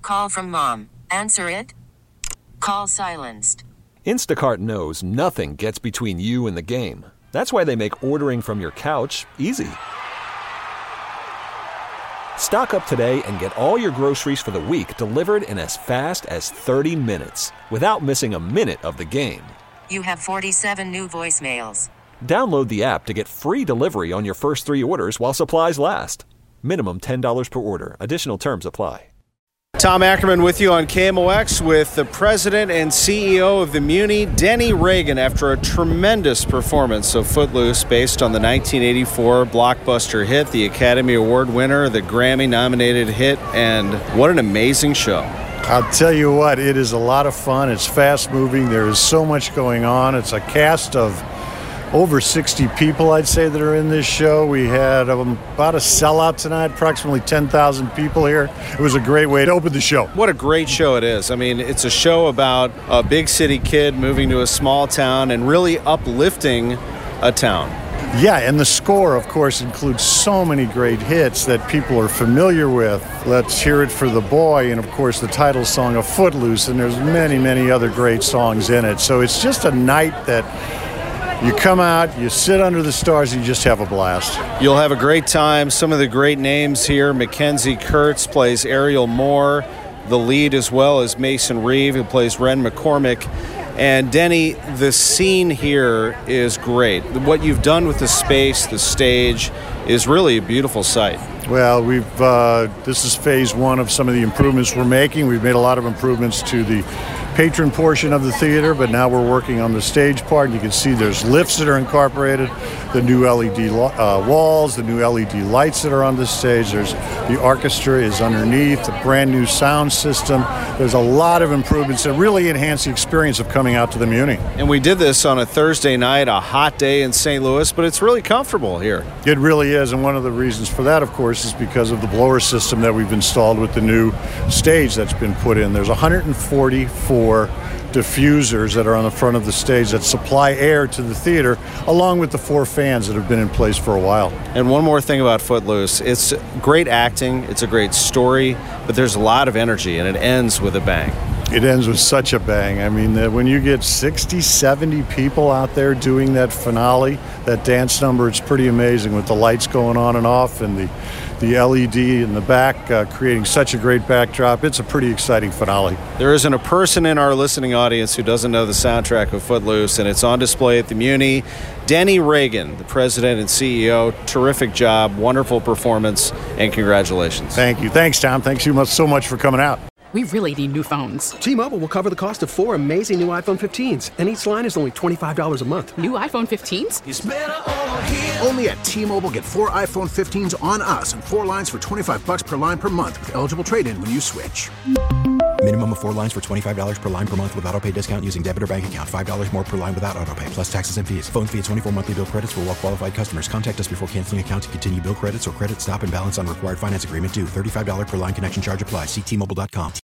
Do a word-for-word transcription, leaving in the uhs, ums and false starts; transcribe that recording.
call from mom. Answer it. Call silenced. Instacart knows nothing gets between you and the game. That's why they make ordering from your couch easy. Stock up today and get all your groceries for the week delivered in as fast as thirty minutes without missing a minute of the game. You have forty-seven new voicemails. Download the app to get free delivery on your first three orders while supplies last. Minimum ten dollars per order. Additional terms apply. Tom Ackerman with you on K M O X with the president and C E O of the Muni, Denny Reagan, after a tremendous performance of Footloose based on the nineteen eighty-four blockbuster hit, the Academy Award winner, the Grammy-nominated hit, and what an amazing show. I'll tell you what, it is a lot of fun. It's fast-moving. There is so much going on. It's a cast of over sixty people, I'd say, that are in this show. We had um, about a sellout tonight, approximately ten thousand people here. It was a great way to open the show. What a great show it is. I mean, it's a show about a big city kid moving to a small town and really uplifting a town. Yeah, and the score, of course, includes so many great hits that people are familiar with. Let's Hear It for the Boy, and of course the title song of Footloose, and there's many, many other great songs in it. So it's just a night that you come out, you sit under the stars, and you just have a blast. You'll have a great time. Some of the great names here. Mackenzie Kurtz plays Ariel Moore. The lead as well as Mason Reeve, who plays Ren McCormick. And Denny, the scene here is great. What you've done with the space, the stage, is really a beautiful sight. Well, we've uh, this is phase one of some of the improvements we're making. We've made a lot of improvements to the patron portion of the theater, but now we're working on the stage part. You can see there's lifts that are incorporated, the new L E D uh, walls, the new L E D lights that are on the stage. There's the orchestra is underneath, a brand new sound system. There's a lot of improvements that really enhance the experience of coming out to the Muni. And we did this on a Thursday night, a hot day in Saint Louis, but it's really comfortable here. It really is, and one of the reasons for that, of course, is because of the blower system that we've installed with the new stage that's been put in. There's one hundred forty-four diffusers that are on the front of the stage that supply air to the theater, along with the four fans that have been in place for a while. And one more thing about Footloose, it's great acting, it's a great story, but there's a lot of energy, and it ends with a bang. It ends with such a bang. I mean, uh, when you get sixty, seventy people out there doing that finale, that dance number, it's pretty amazing with the lights going on and off and the, the L E D in the back uh, creating such a great backdrop. It's a pretty exciting finale. There isn't a person in our listening audience who doesn't know the soundtrack of Footloose, and it's on display at the Muni. Denny Reagan, the president and C E O, terrific job, wonderful performance, and congratulations. Thank you. Thanks, Tom. Thanks you much, so much for coming out. We really need new phones. T-Mobile will cover the cost of four amazing new iPhone fifteens, and each line is only twenty-five dollars a month. New iPhone fifteens? It's better over here. Only at T-Mobile, get four iPhone fifteens on us and four lines for twenty-five dollars per line per month with eligible trade-in when you switch. Minimum of four lines for twenty-five dollars per line per month with autopay discount using debit or bank account. five dollars more per line without autopay, plus taxes and fees. Phone fee at twenty-four monthly bill credits for well-qualified customers. Contact us before canceling account to continue bill credits or credit stop and balance on required finance agreement due. thirty-five dollars per line connection charge applies. See T Mobile dot com.